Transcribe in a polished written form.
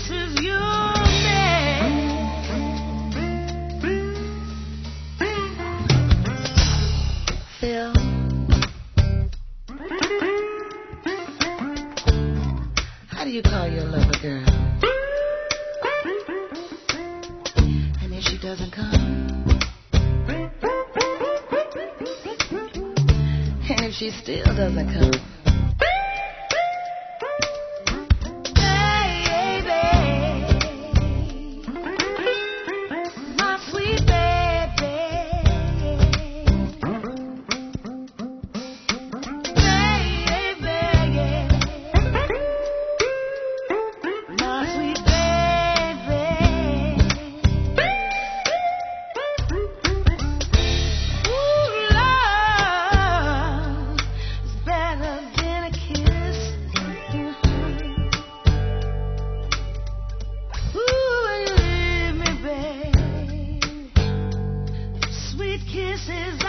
is your name. Phil, how do you call your lover, girl? And if she doesn't come, and if she still doesn't come, kisses